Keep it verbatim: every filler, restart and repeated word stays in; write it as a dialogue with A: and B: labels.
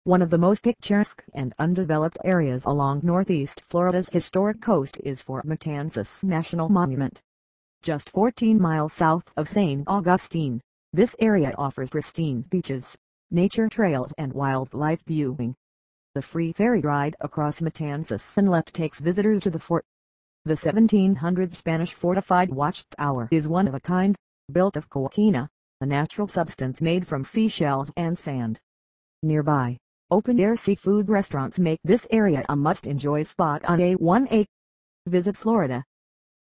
A: One of the most picturesque and undeveloped areas along northeast Florida's historic coast is Fort Matanzas National Monument. Just fourteen miles south of Saint Augustine, this area offers pristine beaches, nature trails and wildlife viewing. The free ferry ride across Matanzas Inlet takes visitors to the fort. The seventeen hundred Spanish fortified watchtower is one of a kind, built of coquina, a natural substance made from seashells and sand. Nearby, open-air seafood restaurants make this area a must-enjoy spot on A one A. Visit Florida